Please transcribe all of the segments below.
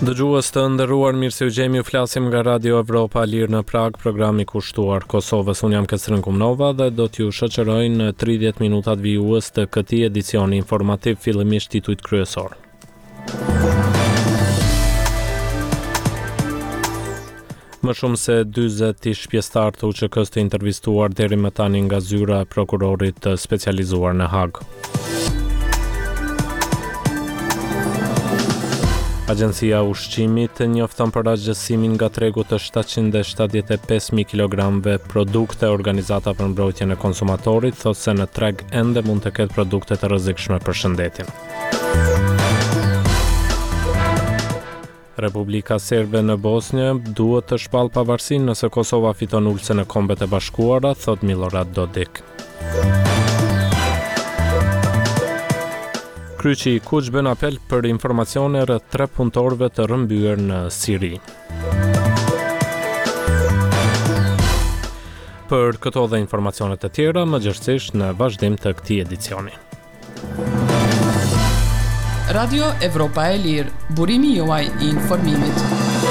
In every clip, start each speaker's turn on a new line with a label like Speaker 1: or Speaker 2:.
Speaker 1: Dëgjues të nderuar, mirë se u gjemi, flasim nga Radio Evropa Lirë në Prag, programi kushtuar Kosovës. Unë jam Kesrin Kumnova dhe do t'ju shoqëroj në 30 minutat vijues të këtij edicioni informativ, fillimisht titujt kryesor. Më shumë se 40 ish pjesëtar të UÇK-s të intervistuar deri më tani nga zyra e prokurorit të specializuar në Hag. Agjencia Ushqimit njofton për asgjësimin nga tregu të 775.000 kg produkte. Organizata për mbrojtjen e konsumatorit thotë se në treg ende mund të ketë produkte të rrezikshme për shëndetin. Republika Serbe në Bosnjë duhet të shpallë pavarësinë nëse Kosova fiton ulse në Kombet e Bashkuara, thot Milorad Dodik. Kryqi i Kuq bën apel për informacione rreth 3 punëtorëve të rrëmbyer në Siri. Për këto dhe informacionet e tjera, më gjithsesi në vazhdim të këtij edicioni.
Speaker 2: Radio Evropa e Lirë, burimi juaj i informimit.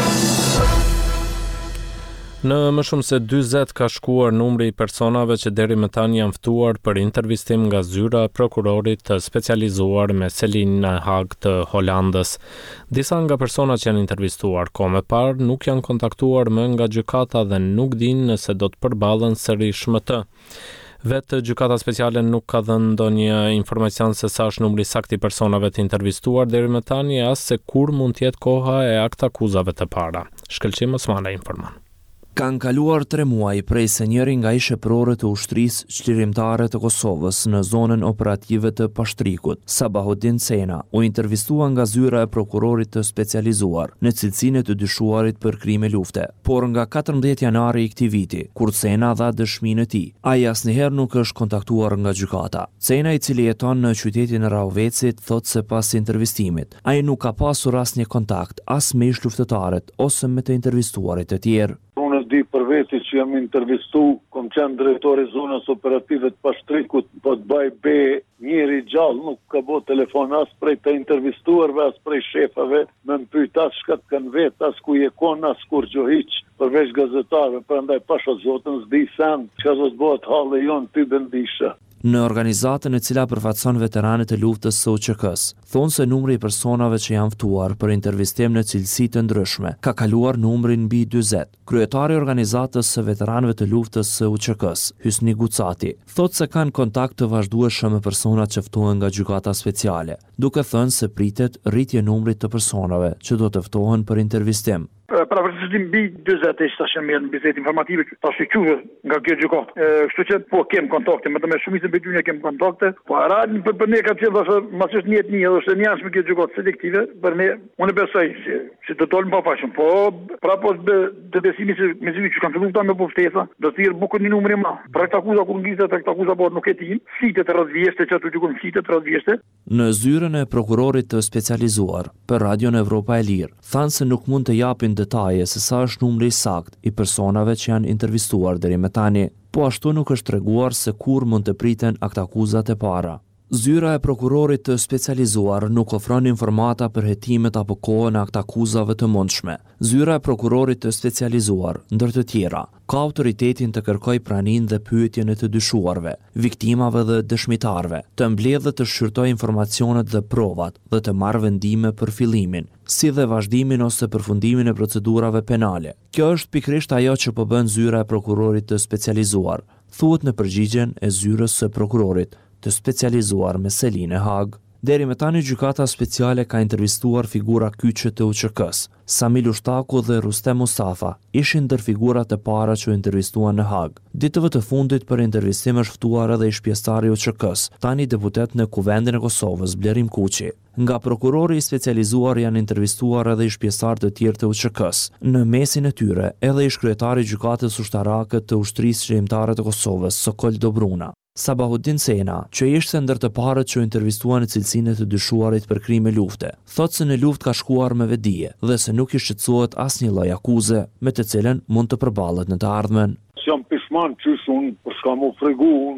Speaker 1: Në më shumë se 40 ka shkuar numri i personave që deri më tani janë ftuar për intervistim nga zyra e prokurorit të specializuar me selin në Hag të Holandës. Disa nga personat që janë intervistuar kohë më parë nuk janë kontaktuar më nga gjykata dhe nuk dinë nëse do të përballen sërish më të. Vetë gjykata speciale nuk ka dhënë ndonjë informacion se sa është numri saktë i personave të intervistuar deri më tani, as se kur mund të jetë koha e aktakuzave të para. Shkëlqim Osmani informon.
Speaker 3: Kanë kaluar 3 muaj prej se njëri nga shepërorët të ushtrisë çlirimtare të Kosovës në zonën operative të Pashtrikut, Sabahodin Cena, u intervistua nga zyra e prokurorit të specializuar në cilësinë e të dyshuarit për krime lufte. Por nga 14 janari i këtij viti, kur Cena dha dëshminë e tij, ai asnjëherë nuk është kontaktuar nga gjykata. Cena, i cili jeton në qytetin e Rahovecit, thotë se pas intervistimit, ai nuk ka pasur asnjë kontakt as me ish luftëtarët ose me të intervistuarit e tjerë.
Speaker 4: Unë di për veti që jam intervistu, kom qenë drejtori zonës operative të Pashtrikut, po të baj be njëri gjallë, nuk ka bo telefon as prej të intervistuarve, as prej shefave, me më pyet as shka të kanë vetë, as ku je kon, as kur gjohiq, përveç gazetarve, prandaj pasha zotën s'di sen, që do të bëhet halë jonë ty bendisha.
Speaker 3: Në organizatën e cila përfaqëson veteranët e luftës së UÇK-s, thonë se numri i personave që janë ftuar për intervistim në cilësi të ndryshme ka kaluar numrin mbi 40. Kryetari i organizatës së veteranëve të luftës së UÇK-s, Hysni Gucati, thotë se kanë kontakt të vazhdueshëm me personat që ftohen nga gjykata speciale, duke thënë se pritet rritje numrit të personave që do të ftohen për intervistim.
Speaker 5: Pra vërtetësim mbi 40 ishte tash merr në bisedë informative tash quve nga kjo gjykatë. Kështu që po kem kontakte, më të me shumicën e dyja kem kontakte, po radhën për ne ka thënë se mos është një etni, është një anshme kjo gjykatë selektive, për ne unë besoj se do të dolën pa fashën, po pra po të besimi se me zi që kanë filluar me puftesa, do të thirr bukur një numër më. Pra këta akuza kur ngjitet, këta akuza po nuk e tin, sitet rrezvjeshte që ato gjykon sitet rrezvjeshte.
Speaker 3: Në zyrën e prokurorit të specializuar për Radio Evropa e Lirë, thanë se nuk mund të japin detaje se sa është numri sakt i personave që janë intervistuar deri më tani, po ashtu nuk është treguar se kur mund të priten aktakuzat e para. Zyra e prokurorit të specializuar nuk ofron informata për hetimet apo kohën e aktakuzave të mundshme. Zyra e prokurorit të specializuar, ndër të tjera, ka autoritetin të kërkoj praninë dhe pyetjen e të dyshuarve, viktimave dhe dëshmitarve, të mbledhë dhe të shqyrtoj informacionet dhe provat dhe të marrë vendime për fillimin, si dhe vazhdimin ose përfundimin e procedurave penale. Kjo është pikrisht ajo që po bën zyra e prokurorit të specializuar, thuhet në përgjigjen e zyrës së prokurorit të specializuar me selin e Hag. Deri më tani gjykata speciale ka intervistuar figura kyçe të UÇK-s. Samil Ushtaku dhe Rustem Mustafa ishin ndër figurat e para që u intervistuan në Hag. Ditëve të fundit për intervistim është ftuar edhe ish pjesëtari i UÇK-s, tani deputet në Kuvendin e Kosovës, Blerim Kuqi. Nga prokurori i specializuar janë intervistuar edhe ish pjesëtar të tjerë të UÇK-s. Në mesin e tyre edhe ish kryetari i gjykatës ushtarake të ushtrisë çlirimtare të Kosovës, Sokol Dobruna. Sabahodin Cena, që ishte ndër të parët që intervistuan në cilësinë të dyshuarit për krime lufte, thotë se në luftë ka shkuar me vedije dhe se nuk i shqetësohet asnjë lloj akuze me të cilën mund të përballet në të ardhmen.
Speaker 4: Jam pishman qysh unë për shka mu fregu,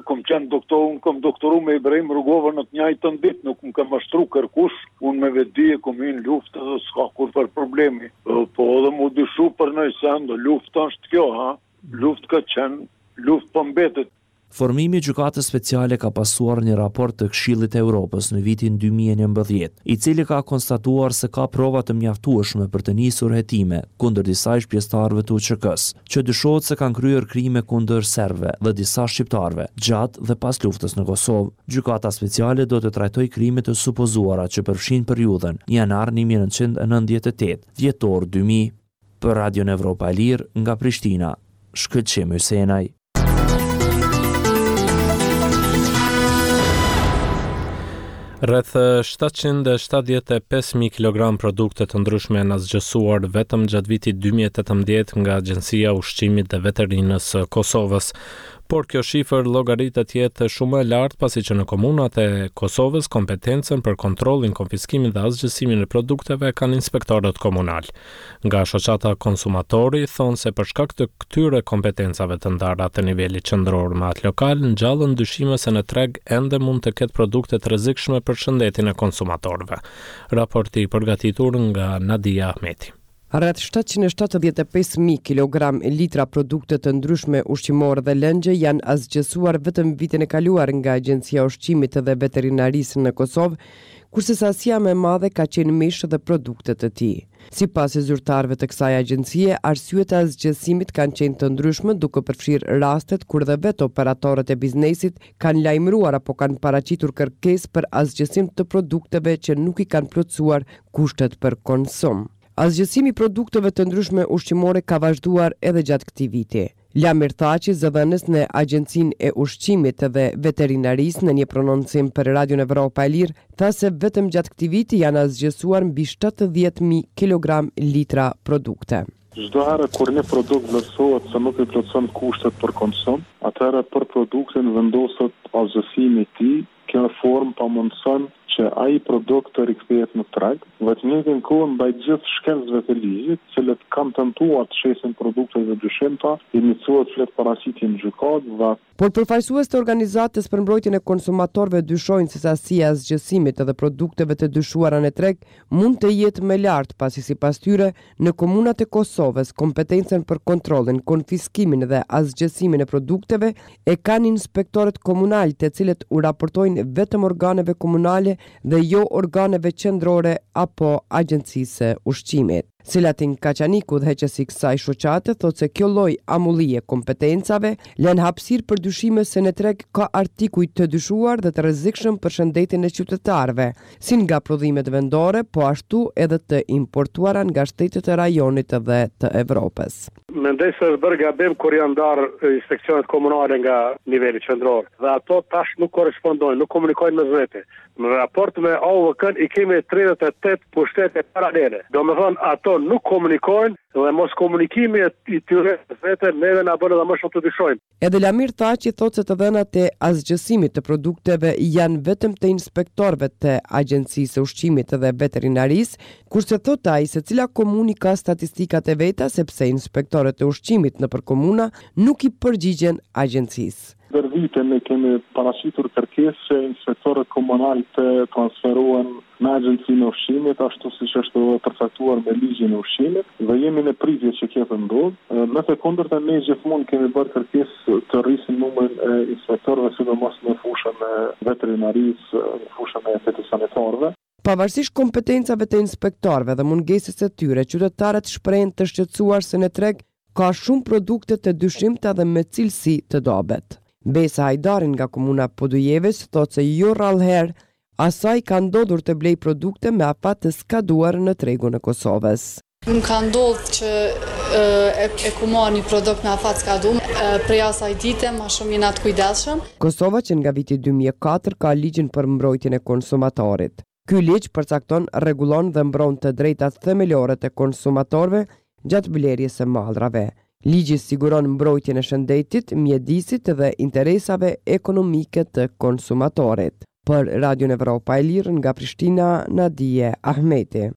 Speaker 4: kom doktoru me Ibrahim Rugova në të njëjtën ditë, nuk më ka mashtru kërkush, unë me vetë kom hinë luftë dhe s'ka kur për problemi. Po edhe mu dyshu për në sendë, luftë është kjo, ha? Luftë ka qenë, luftë për mbetet.
Speaker 3: Formimi i gjykatës speciale ka pasuar një raport të Këshillit të Evropës në vitin 2011, i cili ka konstatuar se ka prova të mjaftueshme për të nisur hetime kundër disa ish pjesëtarëve të UÇK-s, që dyshohet se kanë kryer krime kundër serbëve dhe disa shqiptarëve gjatë dhe pas luftës në Kosovë. Gjykata speciale do të trajtojë krimet e supozuara që përfshin periudhën janar 1998, dhjetor 2000. Për Radion Evropa e Lirë nga Prishtina, Shkëlqim Hysenaj.
Speaker 1: Rreth 775.000 kg produkte të ndryshme janë zgjesuar vetëm gjatë vitit 2018 nga Agjencia e Ushqimit dhe Veterinës së Kosovës. Por kjo shifër llogaritet të jetë shumë e lartë pasi që në komunat e Kosovës kompetencën për kontrollin, konfiskimin dhe asgjësimin e produkteve kanë inspektorët komunal. Nga shoqata konsumatori thonë se për shkak të këtyre kompetencave të ndara të nivelit qendror me atë lokal, ngjallën dyshime se në treg ende mund të ketë produkte të rrezikshme për shëndetin e konsumatorëve. Raporti i përgatitur nga Nadia Ahmeti.
Speaker 6: Rreth 775.000 kg litra produkte të ndryshme ushqimore dhe lëngje janë asgjësuar vetëm vitin e kaluar nga Agjencia e Ushqimit dhe Veterinarisë në Kosovë, kurse sasia më e madhe ka qenë mish dhe produktet e tij. Sipas zyrtarëve të kësaj agjencie, arsyet e asgjësimit kanë qenë të ndryshme, duke përfshirë rastet kur dhe vetë operatorët e biznesit kanë lajmëruar apo kanë paraqitur kërkesë për asgjësim të produkteve që nuk i kanë plotësuar kushtet për konsum. Asgjësimi i produkteve të ndryshme ushqimore ka vazhduar edhe gjatë këtij viti. Lamir Thaçi, zëdhënës në Agjencinë e Ushqimit dhe Veterinarisë, në një prononcim për Radion Evropa e Lirë, tha se vetëm gjatë këtij viti janë asgjësuar mbi 70.000 kg litra produkte.
Speaker 7: Çdo herë kur një produkt vlerësohet se nuk i plotëson kushtet për konsum, atëherë për produktin vendoset asgjësimi i tij. Kjo formë pamundson që ai produkt të rikthehet në treg, vetë njëjtën kohë ndaj gjithë shkencëve të ligjit, cilët kanë tentuar të shesin produkte të dyshimta, iniciuohet flet paraqitje në gjykatë dhe
Speaker 6: por përfaqësues të organizatës për mbrojtjen e konsumatorëve dyshojnë se sasia e asgjësimit dhe produkteve të dyshuara në treg mund të jetë më lart, pasi sipas tyre në komunat e Kosovës kompetencën për kontrollin, konfiskimin dhe asgjësimin e produkteve e kanë inspektorët komunal, të cilët u raportojnë vetëm organeve komunale dhe jo organeve qendrore apo Agjencisë së Ushqimit. Selatin Kaçaniku, udhëheqësi i kësaj shoqate, thotë se kjo lloj amullie kompetencave lën hapësirë për dyshime se në treg ka artikuj të dyshuar dhe të rrezikshëm për shëndetin e qytetarëve, si nga prodhimet vendore, po ashtu edhe të importuara nga shtetet e rajonit dhe të Evropës.
Speaker 5: Mendoj se është bërë gabim kur janë ndarë inspeksionet komunale nga niveli qendror dhe ato tash nuk korrespondojnë, nuk komunikojnë me vete. Në raport me AUVK i kemi 38 pushtete paralele. Domethënë ato nuk komunikojnë dhe mos komunikimi i tyre vetë neve na bën edhe më shumë të dyshojmë.
Speaker 6: Edhe Lamir Thaçi thotë se të dhënat e asgjësimit të produkteve janë vetëm të inspektorëve të Agjencisë së Ushqimit dhe Veterinarisë, kurse thotë ai se cila komuni ka statistikat e veta, sepse inspektorët e ushqimit nëpër komuna nuk i përgjigjen agjencisë.
Speaker 7: Për vite ne kemi paraqitur kërkesë që inspektorët komunal të transferohen në Agjencinë e Ushqimit, ashtu siç është përcaktuar me ligjin e ushqimit, dhe jemi në pritje që kjo të ndodhë. Në të kundërta ne gjithmonë kemi bërë kërkesë të rrisim numrin e inspektorëve, sidomos në fushën e veterinarisë, në fushën e fitosanitarëve.
Speaker 6: Pavarësisht kompetencave të inspektorëve dhe mungesës së tyre, qytetarët shprehen të shqetësuar se në treg ka shumë produkte të dyshimta dhe me cilësi të dobët. Besa Hajdarin nga komuna Podujeves thotë se jo rrallëherë asaj ka ndodhur të blej produkte me afat të skaduar në tregun e Kosovës.
Speaker 8: Më ka ndodhur që e ku marr një produkt me afat skaduar, prej asaj dite më shumë jena të kujdesshëm.
Speaker 6: Kosova që nga viti 2004 ka ligjin për mbrojtjen e konsumatorit. Ky ligj përcakton, rregullon dhe mbron të drejtat themelore të konsumatorëve gjatë blerjes së mallrave. Ligji siguron mbrojtjen e shëndetit, mjedisit dhe interesave ekonomike të konsumatorit. Për Radion Evropa e Lirë nga Prishtina, Nadia Ahmeti.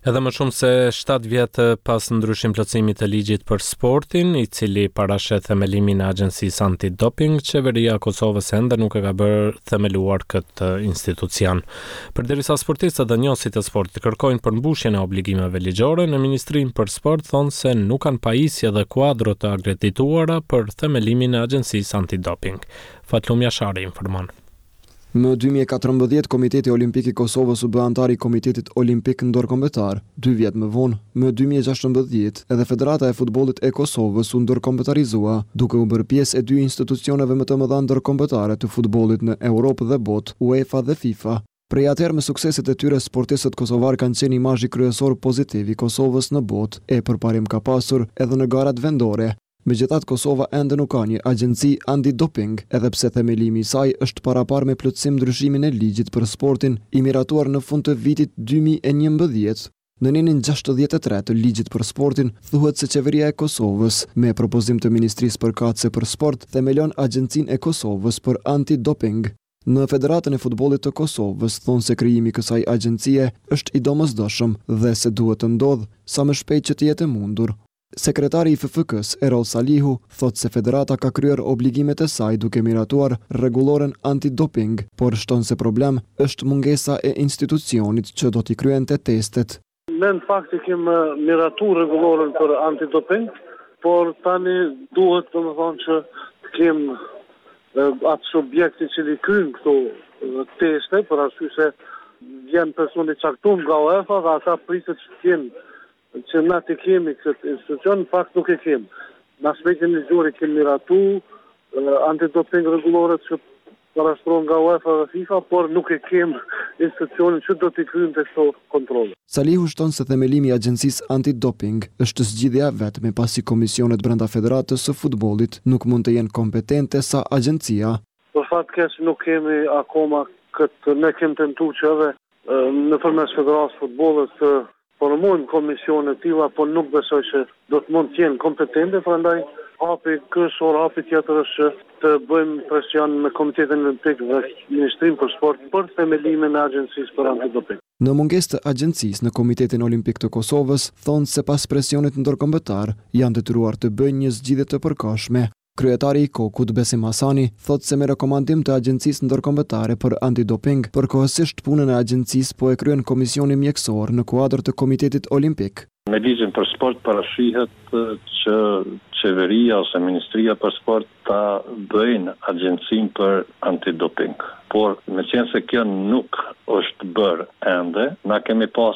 Speaker 1: Edhe më shumë se 7 vjet pas ndryshim plotësimit të ligjit për sportin, i cili parashet themelimin e agjencisë antidoping, qeveria e Kosovës ende nuk e ka bërë themeluar këtë institucion. Përderisa sportistët dhe njohësit e sportit kërkojnë përmbushjen e obligimeve ligjore, në Ministrinë për Sport thonë se nuk kanë pajisje dhe kuadro të akredituara për themelimin e agjencisë antidoping. Fatlum Jashari informon.
Speaker 9: Më 2014, Komiteti Olimpik i Kosovës u bë antar i Komitetit Olimpik Ndërkombëtar. 2 vjet më vonë, më 2016, edhe Federata e Futbollit e Kosovës u ndërkombëtarizua, duke u bërë pjesë e 2 institucioneve më të mëdha ndërkombëtare të futbollit në Europë dhe botë, UEFA dhe FIFA. Prej atëherë me sukseset e tyre, sportistët kosovar kanë qenë imazhi kryesor pozitiv i Kosovës në botë, e përparim ka pasur edhe në garat vendore. Megjithatë, Kosova ende nuk ka një agjenci antidoping, edhe pse themelimi i saj është parapar me plotësim ndryshimin e ligjit për sportin i miratuar në fund të vitit 2011. Në nenin 63 të ligjit për sportin, thuhet se qeveria e Kosovës, me propozim të Ministrisë Përkatëse për Sport, themelon agjencinë e Kosovës për antidoping. Në Federatën e Futbollit të Kosovës thonë se krijimi i kësaj agjencie është i domosdoshëm dhe se duhet të ndodhë sa më shpejt që të jetë e mundur. Sekretari i FFK-s, Erol Salihu, thot se federata ka kryer obligimet e saj duke miratuar rregulloren antidoping, por shton se problem është mungesa e institucionit që do t'i kryente testet.
Speaker 10: Ne në fakt i kemi miratuar rregulloren për antidoping, por tani duhet domethënë që kemi atë subjekti që i kryen këto teste, për arsye se janë personi caktuar nga UEFA dhe ata pritet që kenë që na të kemi këtë institucion, në fakt nuk e kemi. Në aspektin ligjor kemi miratu antidoping rregulloret që parashtrohen nga UEFA dhe FIFA, por nuk e kemi institucionin që do t'i kryejnë këto kontrolle.
Speaker 9: Salihu shton se themelimi i agjencisë antidoping është zgjidhja vetme pasi komisionet brenda Federatës së Futbollit nuk mund të jenë kompetente sa agjencia.
Speaker 10: Për fat keq nuk kemi akoma këtë, ne kemi tentuar që edhe nëpërmes Federatës së Futbollit të formojnë komisione të tilla, por nuk besoj që do të mund të jenë kompetente, prandaj hapi kryesor, hapi tjetër është të bëjmë presion me Komitetin Olimpik dhe Ministrinë për Sport për themelimin e agjencisë për antidoping.
Speaker 9: Në mungesë të agjencisë në Komitetin Olimpik të Kosovës, thonë se pas presionit ndërkombëtar janë detyruar të bëjnë një zgjidhje të përkohshme. Kryetari i Kokut, Besim Hasani, thot se me rekomandim të agjencisë ndërkombëtare për antidoping, përkohësisht punën e agjencisë po e kryen komisioni mjekësor në kuadër të Komitetit Olimpik.
Speaker 11: Me ligjin për sport parashihet që qeveria ose Ministria për Sport ta bëjnë agjencinë për antidoping. Por me qenë se kjo nuk është bërë ende, na kemi pas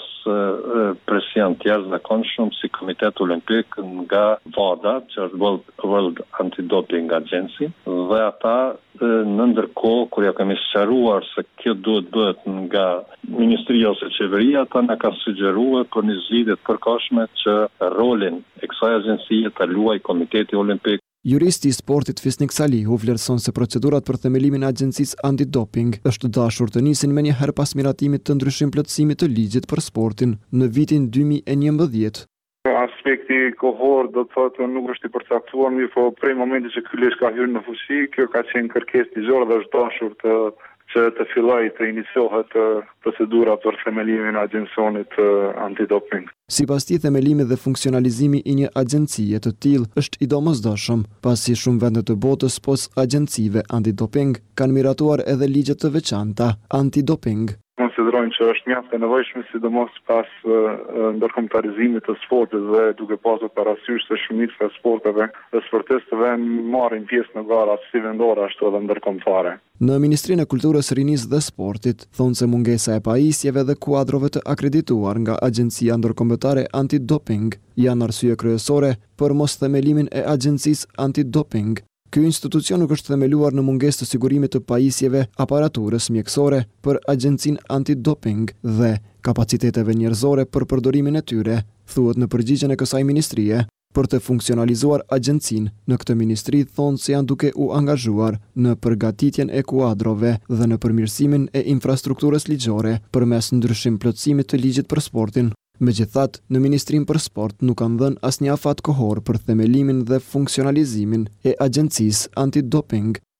Speaker 11: presion të jashtëzakonshëm si Komiteti Olimpik nga WADA, që është World Anti-Doping Agency, dhe ata në ndërkohë kur ja kemi sqaruar se kjo duhet bëhet nga ministria ose qeveria, ata na kanë sugjeruar për një zgjidhje të përkohshme që rolin e kësaj agjencie ta luajë Komiteti Olimpik.
Speaker 9: Juristi i sportit Fisnik Salihu vlerëson se procedurat për themelimin e agjencisë antidoping është dashur të nisin me një herë pas miratimit të ndryshim plotësimit të ligjit për sportin në vitin 2011.
Speaker 7: Aspekti kohor do të thotë nuk është i përcaktuar, po prej momentit që ky ligj ka hyrë në fuqi, kjo ka qenë kërkesë ligjore dhe është dashur që të fillojë të iniciohet procedura për themelimin e agjencionit antidoping.
Speaker 9: Sipas tij, themelimi dhe funksionalizimi i një agjencie të tillë është i domosdoshëm, pasi shumë vende të botës pos agjencive antidoping kanë miratuar edhe ligje të veçanta antidoping.
Speaker 7: Konsiderojnë që është mjaft e nevojshme, sidomos pas ndërkombëtarizimit të sportit dhe duke pasur parasysh se shumica e sporteve dhe sportistëve marrin pjesë në gara si vendore ashtu edhe ndërkombëtare.
Speaker 9: Në Ministrinë e Kulturës, Rinisë dhe Sportit thonë se mungesa e pajisjeve dhe kuadrove të akredituar nga Agjencia Ndërkombëtare Antidoping janë arsye kryesore për mos themelimin e agjencisë antidoping. Ky institucion nuk është themeluar në mungesë të sigurimit të pajisjeve aparaturës mjekësore për agjencinë antidoping dhe kapaciteteve njerëzore për përdorimin e tyre, thuhet në përgjigjen e kësaj ministrie. Për të funksionalizuar agjencinë në këtë ministri thonë se janë duke u angazhuar në përgatitjen e kuadrove dhe në përmirësimin e infrastrukturës ligjore përmes ndryshim plotësimit të ligjit për sportin. Megjithatë, në Ministrinë për Sport nuk kanë dhënë asnjë afat kohor për themelimin dhe funksionalizimin e agjencisë antidoping.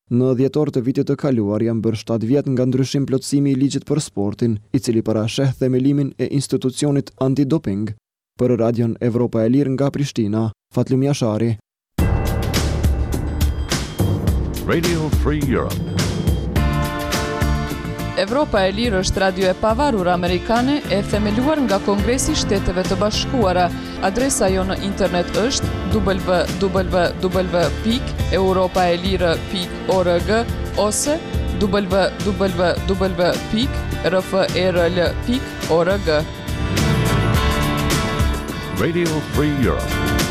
Speaker 9: Në dhjetor të vitit të kaluar janë bërë 7 vjet nga ndryshim plotësimi I ligjit për sportin, I cili parasheh themelimin e institucionit antidoping. Për Radion Evropa e Lirë nga Prishtina, Fatlim Jashari.
Speaker 12: Radio Free Europe.
Speaker 2: Evropa e Lirë është radio e pavarur amerikane e themeluar nga Kongresi I Shteteve të Bashkuara. Adresa jo në internet është www.europaelire.org ose www.rferl.org.
Speaker 12: Radio Free Europe.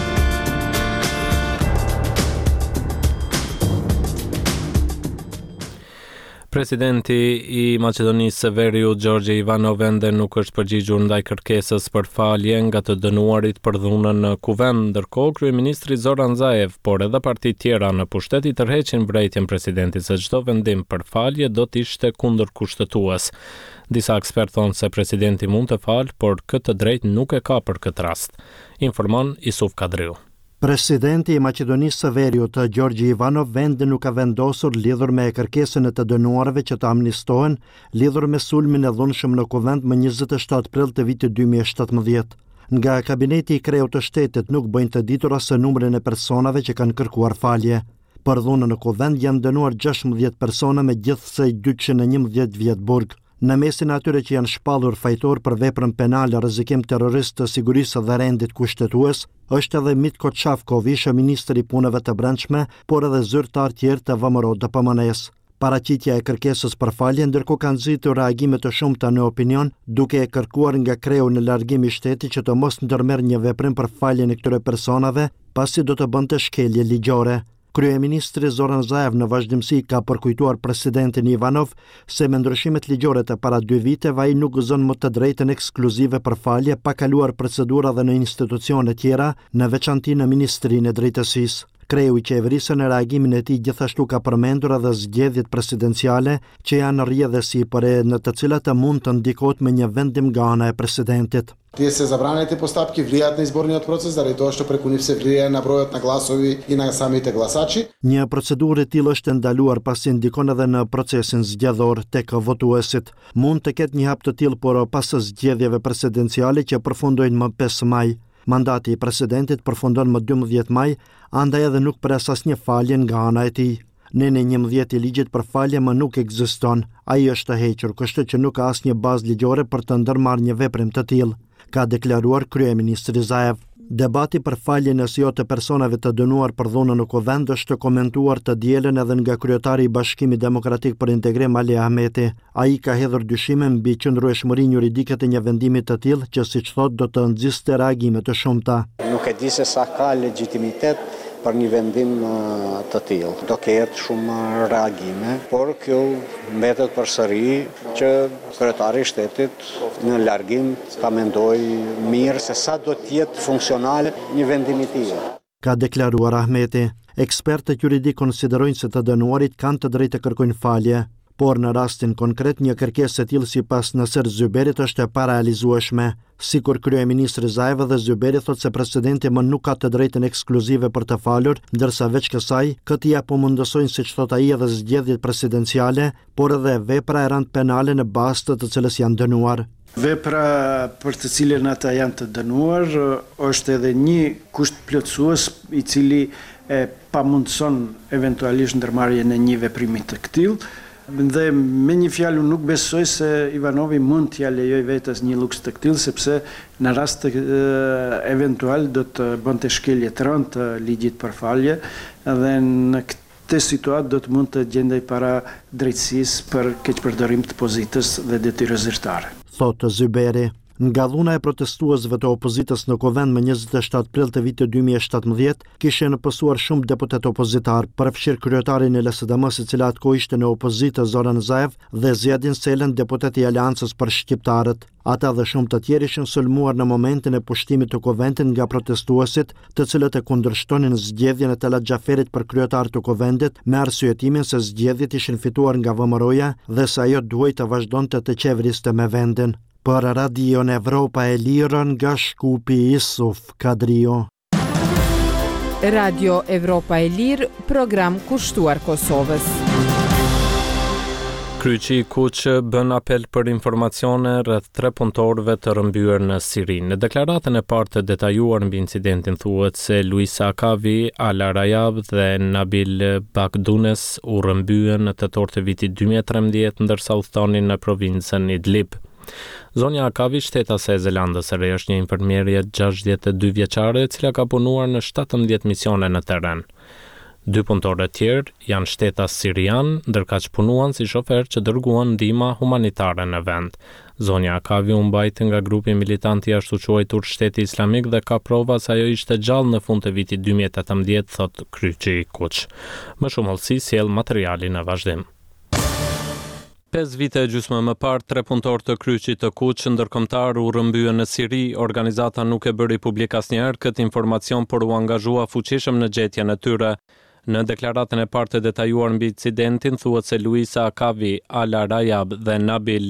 Speaker 1: Presidenti I Maqedonisë së Veriut, Gjorgji Ivanov, ende nuk është përgjigjur ndaj kërkesës për falje nga të dënuarit për dhunën në kuvend, ndërkohë kryeministri Zoran Zaev, por edhe partitë tjera në pushtet I tërheqin vërejtjen presidentit se çdo vendim për falje do të ishte kundërkushtetues. Disa ekspertë thonë se presidenti mund të falë, por këtë drejtë nuk e ka për këtë rast. Informon Isuf Kadriu.
Speaker 13: Presidenti I Maqedonisë së Veriut, Gjorgji Ivanov, vendi nuk ka vendosur lidhur me kërkesën e të dënuarve që të amnistohen lidhur me sulmin e dhunshëm në kuvend më 27 prill të vitit 2017. Nga kabineti I kreut të shtetit nuk bëjnë të ditur as numrin e personave që kanë kërkuar falje. Për dhunën në kuvend janë dënuar 16 persona me gjithsej 211 vjet burg. Në mesin atyre që janë shpallur fajtor për veprën penale rrezikim terrorist të sigurisë dhe rendit kushtetues, është edhe Mitko Çavkovi, ministri I punëve të brendshme, por edhe zyrtar tjerë të VMRO-DPMNE-s. Paraqitja e kërkesës për falje ndërkohë ka nxitur reagime të shumta në opinion, duke e kërkuar nga kreu në largim I shtetit që të mos ndërmerr një veprim për faljen e këtyre personave, pasi do të bënte shkelje ligjore. Kryeministri Zoran Zaev në vazhdimsi ka përkujtuar presidentin Ivanov se me ndryshimet ligjore të para 2 viteve ai nuk gëzon më të drejtën ekskluzive për falje pa kaluar procedura dhe në institucione tjera, në veçanti në Ministrinë e Drejtësisë. Kreu I qeverisë në reagimin e tij gjithashtu ka përmendur edhe zgjedhjet presidenciale që janë rrjedhësi për në të cilat mund të ndikohet me një vendim nga ana e presidentit.
Speaker 14: Тие се забранените постапки влијаат на изборниот процес заради тоа што преку нив се влијае на бројот на гласови и на самите гласачи.
Speaker 13: Një procedurë e tillë është ndaluar pasi ndikon edhe në procesin zgjedhor tek votuesit. Mund të ketë një hap të tillë por pas zgjedhjeve presidenciale që përfundojnë më 5 maj. Mandati I presidentit përfundon më 12 maj, andaj edhe nuk pres asnjë falje nga ana e tij. Nene 11 I ligjit për falje më nuk ekziston. Ai është të hequr, kështu që nuk ka asnjë bazë ligjore për të ndërmarrë një veprim të tillë, ka deklaruar kryeministri Zaev. Debati për faljen e të personave të dënuar për dhunën në kuvend është komentuar të dielën edhe nga kryetari I Bashkimit Demokratik për Integrim Ali Ahmeti. Ai ka hedhur dyshime mbi qëndrueshmërinë juridike të një vendimi të tillë që siç thotë do të nxjiste reagime të shumta.
Speaker 15: Nuk e di se sa ka legjitimitet për një vendim të tillë. Do ketë shumë reagime, por kjo mbetet përsëri që kryetari I shtetit në largim ta mendojë mirë se sa do të jetë funksional një vendim I tillë.
Speaker 13: Ka deklaruar Ahmeti. Ekspertët juridik konsiderojnë se të dënuarit kanë të drejtë të kërkojnë falje, por në rastin konkret një kërkesë e tillë sipas Naser Zyberit është e parealizueshme. Sikur kryeministri Zaev dhe Zyberi thotë se presidenti më nuk ka të drejtën ekskluzive për të falur, ndërsa veç kësaj, këtë ja po mundësojnë siç thot ai edhe zgjedhjet presidenciale, por edhe vepra e rënd penale në bazë të cilës janë dënuar.
Speaker 16: Vepra për të cilën ata janë të dënuar është edhe një kusht plotësues I cili pamundson eventualisht ndërmarrjen e një veprimi të tillë. Dhe me një fjalë nuk besoj se Ivanovi mund t'ja lejoj vetes një luks të tillë sepse në rast eventual do të bënte shkelje të rëndë të ligjit për falje dhe në këtë situatë do të mund të gjendej para drejtësisë për keqpërdorim të pozitës dhe detyrës zyrtare.
Speaker 13: Thotë Zyberi. Nga dhuna e protestuesve të opozitës në kuvend më 27 prill të vitit 2017, kishin pësuar shumë deputet opozitar, përfshirë kryetarin e LSDM-s, I cila atkohë ishte në opozitë Zoran Zaev dhe Zjedin Selen, deputet I Aleancës për Shqiptarët. Ata dhe shumë të tjerë ishin sulmuar në momentin e pushtimit të kuvendit nga protestuesit, të cilët e kundërshtonin zgjedhjen e Talat Xhaferit për kryetar të kuvendit me arsyetimin se zgjedhjet ishin fituar nga VMRO-ja dhe se ajo duhej të vazhdonte të qeveriste me vendin. Për Radion Evropa e Lirë nga Shkupi Isuf Kadrio.
Speaker 17: Radio Evropa e Lirë, program kushtuar Kosovës.
Speaker 1: Kryqi i Kuq bën apel për informacione rreth 3 punëtorëve të rrëmbyer në Siri. Në deklaratën e parë të detajuar mbi incidentin thuhet se Luisa Akavi, Ala Rajab dhe Nabil Bakdunes u rrëmbyen në tetor të vitit 2013 ndërsa udhtonin në provincën Idlib. Zonja Akavi, shtetase e Zelandës së Re, është një infermierje 62 vjeçare e cila ka punuar në 17 misione në terren. 2 punëtorë tjerë janë shtetas sirian, ndërkaq punuan si shofer që dërguan ndihmë humanitare në vend. Zonja Akavi u mbajti nga grupi militant i ashtu quajtur Shteti Islamik dhe ka prova se ajo ishte gjallë në fund të vitit 2018, thot Kryqi i Kuq. Më shumë hollësi sjell materiali në vazhdim. 5 vite e gjysmë më parë, 3 punëtorë të Kryqit të Kuq ndërkombëtar u rrëmbyen në Siri. Organizata nuk e bëri publik asnjëherë këtë informacion, por u angazhua fuqishëm në gjetjen e tyre. Në deklaratën e parë të detajuar mbi incidentin thuhet se Luisa Akavi, Ala Rajab dhe Nabil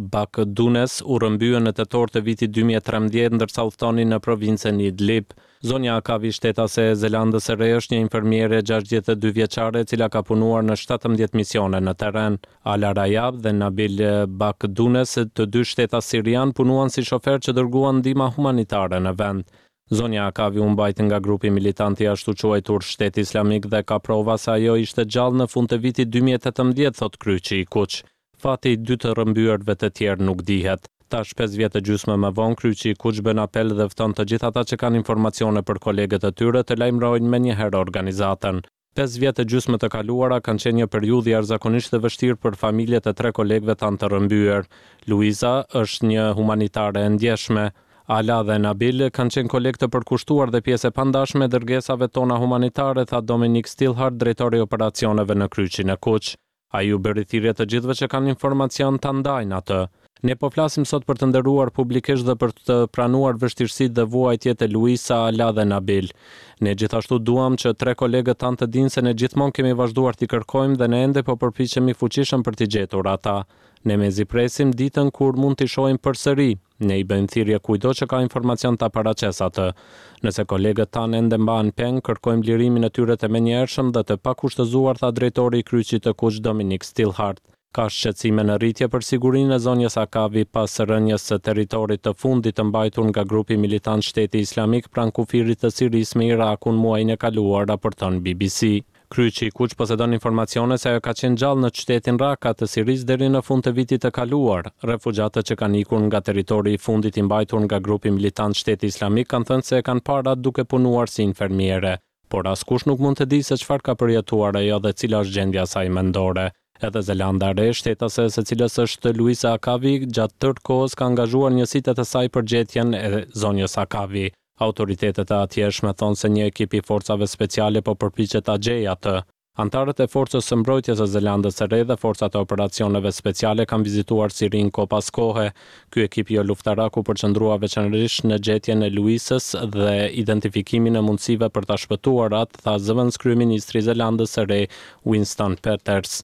Speaker 1: Bakdunes u rrëmbyen në tetor të vitit 2013 ndërsa udhtonin në provincën Idlib. Zonja Akavi, shtetase e Zelandës së Re, është një infermiere 62 vjeçare e cila ka punuar në 17 misione në terren. Ala Rajab dhe Nabil Bakdunes, të dy shtetas sirian, punuan si shofer që dërguan ndihmë humanitare në vend. Zonja Akavi u mbajti nga grupi militant i ashtu quajtur Shteti Islamik dhe ka prova se ajo ishte gjallë në fund të vitit 2018, thot Kryqi i Kuq. Fati i 2 të rrëmbyrëve të tjerë nuk dihet. Tash 5 vjet e gjysmë më vonë, Kryqi i Kuq bën apel dhe fton të gjithë ata që kanë informacione për kolegët e tyre të lajmërojnë menjëherë organizatën. 5 vjet e gjysmë të kaluara kanë qenë një periudhë jashtëzakonisht e vështirë për familjet e 3 kolegëve tanë të rrëmbyer. Luiza është një humanitare e ndjeshme. Ala dhe Nabil kanë qenë kolegë të përkushtuar dhe pjesë e pandashme e dërgesave tona humanitare, tha Dominic Stillhart, drejtori i operacioneve në Kryqin e Kuq. Ai u bëri thirrje të gjithëve që kanë informacion ta ndajnë atë. Ne po flasim sot për të nderuar publikisht dhe për të pranuar vështirësitë dhe vuajtjet e Luisa, Ala dhe Nabil. Ne gjithashtu duam që 3 kolegët tanë të dinë se ne gjithmonë kemi vazhduar t'i kërkojmë dhe ne ende po përpiqemi fuqishëm për t'i gjetur ata. Ne mezi presim ditën kur mund t'i shohim përsëri. Ne i bëjmë thirrje kujdo që ka informacion ta paraqes atë. Nëse kolegët tanë ende mbahen peng, kërkojmë lirimin e tyre të menjëhershëm dhe të pakushtëzuar, tha drejtori i Kryqit të Kuq Dominic Stillhart. Ka shqetësime në rritje për sigurinë e zonjës Akavi pas rënjes së territorit të fundit të mbajtur nga grupi militant Shteti Islamik pranë kufirit të Sirisë me Irakun muajin e kaluar, raporton BBC. Kryqi i Kuq posedon informacione se ajo ka qenë gjallë në qytetin Raqqa të Sirisë deri në fund të vitit të kaluar. Refugjatët që kanë ikur nga territori i fundit i mbajtur nga grupi militant Shteti Islamik kanë thënë se e kanë parë atë duke punuar si infermiere, por askush nuk mund të di se çfarë ka përjetuar ajo dhe cila është gjendja e saj mendore. Edhe Zelanda e Re, shtetase së cilës është Luisa Akavi, gjatë tërë kohës ka angazhuar njësitë të saj për gjetjen e zonjës Akavi. Autoritetet e atjeshme thonë se një ekip i forcave speciale po përpiqet ta gjejë atë. Antarët e forcës së mbrojtjes së Zelandës së Re dhe forcat e operacioneve speciale kanë vizituar Sirin kohë pas kohe. Ky ekip jo luftarak u përqendrua veçanërisht në gjetjen e Luisës dhe identifikimin e mundësive për ta shpëtuar atë, tha zëvendës kryeministri i Zelandës së Re, Winston Peters.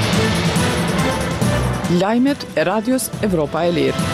Speaker 2: Lajmet e Radios Evropa e Lirë.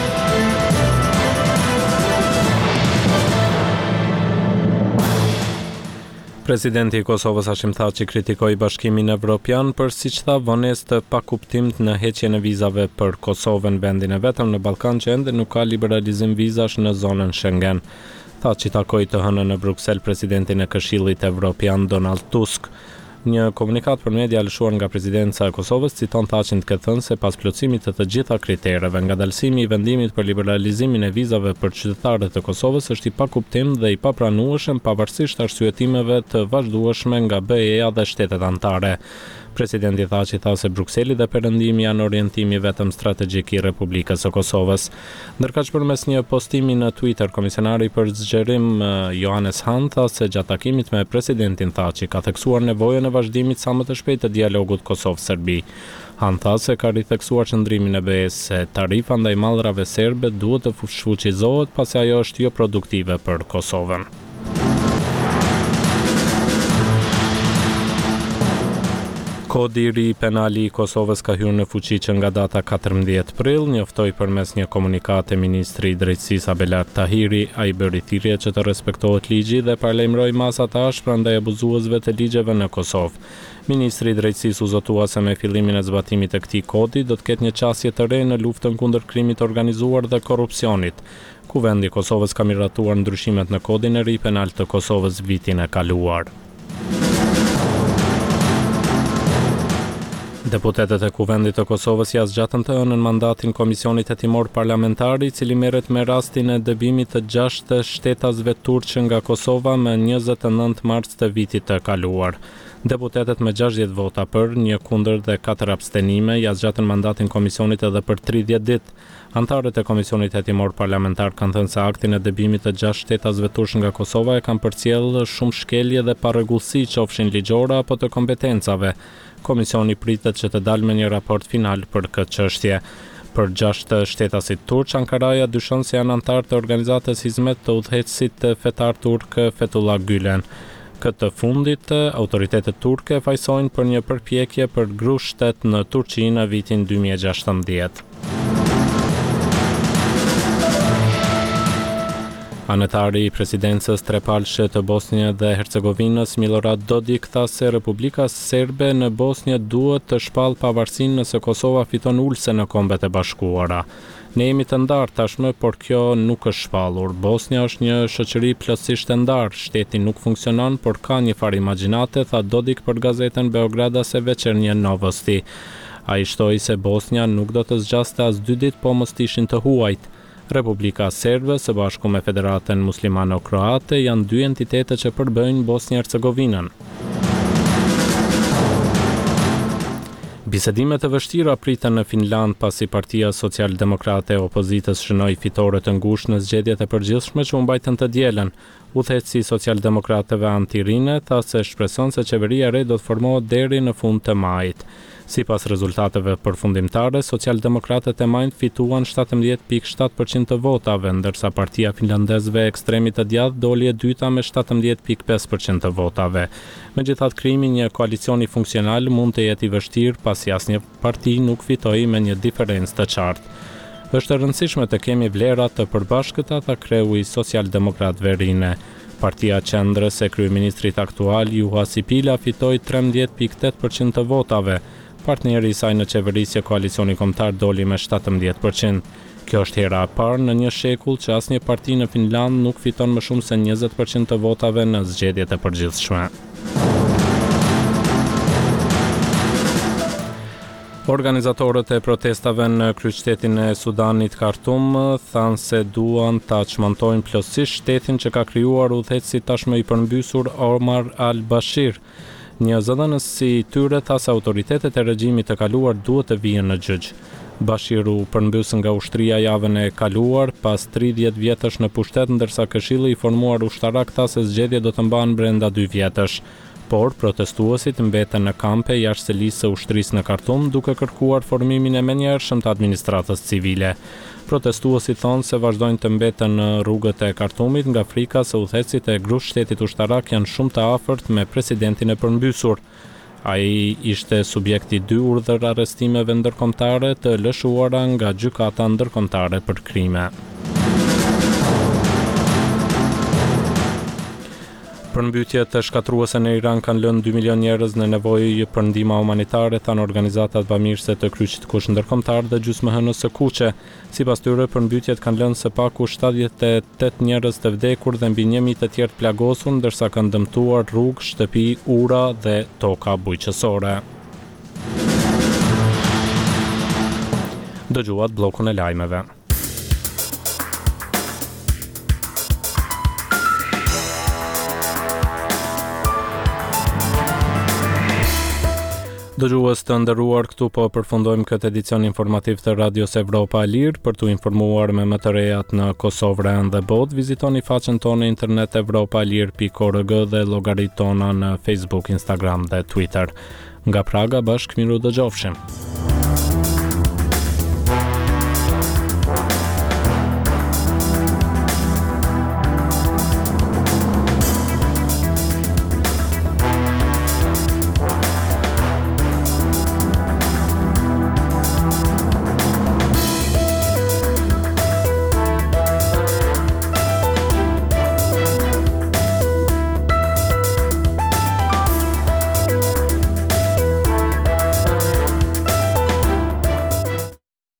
Speaker 1: Presidenti i Kosovës Hashim Thaçi kritikoi Bashkimin Evropian për, siç tha, vonesë të pakuptimt në heqjen e vizave për Kosovën, vendin e vetëm në Ballkan që ende nuk ka liberalizim vizash në zonën Schengen. Thaçi takoi të hënën në Bruksel presidentin e Këshillit Evropian Donald Tusk. Një komunikat për media lëshuar nga presidenca e Kosovës citon Thaçin të thënë se pas plotësimit të gjitha kritereve, ngadalësimi i vendimit për liberalizimin e vizave për qytetarët e Kosovës është i pakuptim dhe i papranueshëm pavarësisht arsyetimeve të vazhdueshme nga BE-ja dhe shtetet anëtare. Presidenti Thaçi tha se Brukseli dhe Perëndimi janë orientimi vetëm strategjik i Republikës së Kosovës. Ndërkaq përmes një postimi në Twitter, komisionari për zgjerim Johannes Hahn tha se gjatë takimit me presidentin Thaçi ka theksuar nevojën e vazhdimit sa më të shpejtë të dialogut Kosovë-Serbi. Hahn tha se ka ritheksuar qëndrimin e BE-s se tarifa ndaj mallrave serbe duhet të fuqizohet pasi ajo është jo produktive për Kosovën. Kodi I ri penali I Kosovës ka hyrë në fuqi që nga data 14 prill, njoftoi përmes një komunikate ministri I drejtësisë Abelat Tahiri, ai bëri thirrje që të respektohet ligji dhe paralajmëroi masa të ashpra ndaj abuzuesve të ligjeve në Kosovë. Ministri I drejtësisë u zotua se me fillimin e zbatimit të këtij kodi do të ketë një qasje të re në luftën kundër krimit organizuar dhe korrupsionit. Kuvendi I Kosovës ka miratuar ndryshimet në kodin e ri penal të Kosovës vitin e kaluar. Deputetët e Kuvendit të Kosovës jashtëgjatën të ënën mandatin Komisionit Hetimor Parlamentar, I cili merret me rastin e dëbimit të 6 shtetasve turqë nga Kosova më 29 mars të vitit të kaluar. Deputetët me 60 vota për, 1 kundër dhe 4 abstenime jashtëgjatën mandatin komisionit edhe për 30 ditë. Antarët e Komisionit Hetimor Parlamentar kanë thënë se aktin e dëbimit të 6 shtetasve turqë nga Kosova e kanë përcjell shumë shkelje dhe parregullsi qofshin ligjore apo të kompetencave. Komisioni pritet që të dalë me një raport final për këtë çështje. Për 6 shtetasit turq, Ankaraja dyshon se janë antarë të organizatës Hizmet të udhëheqësit fetar turk Fethullah Gülen. Këtë fundit, autoritetet turke fajsojnë për një përpjekje për grushtet në Turqi në vitin 2016. Anëtari I presidencës trepalshe të Bosnjë dhe Hercegovinës Milorad Dodik tha se Republika Serbe në Bosnjë duhet të shpallë pavarësinë nëse Kosova fiton ulse në Kombet e Bashkuara. Ne jemi të ndarë tashmë, por kjo nuk është shpallur. Bosnja është një shoqëri plotësisht e ndarë, shteti nuk funksionon, por ka një farë imagjinate, tha Dodik për gazetën Beogradase Večernje Novosti. Ai shtoi se Bosnja nuk do të zgjaste as 2 ditë po mos ishin të huajt. Republika Serbe së bashku me Federatën Muslimano-Kroate janë 2 entitete që përbëjnë Bosnjë-Hercegovinën. Bisedimet e vështira pritën në Finland pasi Partia Socialdemokrate e opozitës shënoi fitore të ngushtë në zgjedhjet e përgjithshme që u mbajtën të dielën. Udhëheqësi socialdemokratëve Antirine tha se shpreson se qeveria e re do të formohet deri në fund të majit. Sipas rezultateve përfundimtare, socialdemokratët e majt fituan 17.7% të votave, ndërsa Partia Finlandezëve e ekstremit të djathtë doli e dyta me 17.5% të votave. Megjithatë, krijimi një koalicioni funksional mund të jetë I vështirë pasi asnjë parti nuk fitoi me një diferencë të qartë. Është e rëndësishme të kemi vlera të përbashkëta, tha kreu I socialdemokratëve Rine. Partia Qendrës e kryeministrit aktual Juha Sipila fitoi 13.8% të votave. Partneri I saj në qeverisje koalicioni kombëtar doli me 17%. Kjo është hera e parë në një shekull që asnjë parti në Finland nuk fiton më shumë se 20% të votave në zgjedhjet e përgjithshme. Organizatorët e protestave në kryeqytetin e Sudanit Khartoum thanë se duan ta çmontojnë plotësisht shtetin që ka krijuar udhëheqësi tashmë I përmbysur Omar al-Bashir. Një zëdhënës si tyre tha se autoritetet e regjimit të kaluar duhet të vijnë në gjyq. Bashiru përmbys nga ushtria javën e kaluar pas 30 vjetësh në pushtet, ndërsa Këshilli I formuar ushtarak tha se zgjedhjet do të mbahen brenda 2 vjetësh. Por protestuesit mbeten në kampe jashtë selisë së ushtrisë në Khartoum duke kërkuar formimin e menjëhershëm të administratës civile. Protestuesit thonë se vazhdojnë të mbeten në rrugët e Khartoumit nga frika se udhëheqësit e grup shtetit ushtarak janë shumë të afërt me presidentin e përmbysur. Ai ishte subjekti 2 urdhër arrestimeve ndërkombëtare të lëshuara nga gjykata ndërkombëtare për krime. Përmbytjet të shkatruese në Iran kanë lënë 2 milion njerëz në nevojë për ndihmë humanitare, thanë organizatat bamirëse të kryqëzimit ndërkombëtar dhe gjysmëhënës së Kuqe. Sipas tyre, përmbytjet kanë lënë së paku 78 njerëz të vdekur dhe mbi 1000 të tjerë të plagosur, ndërsa kanë dëmtuar rrugë, shtëpi, ura dhe toka bujqësore. Dëgjuat bllokun e lajmeve. Dëgjues të nderuar, këtu po përfundojmë këtë edicion informativ të Radios Evropa e Lirë. Për t'u informuar me më të rejat në Kosovë dhe botë, vizitoni faqen tonë internet evropalir.org dhe llogaritë tona në Facebook, Instagram dhe Twitter. Nga Praga, bashkë miru dëgjofshim.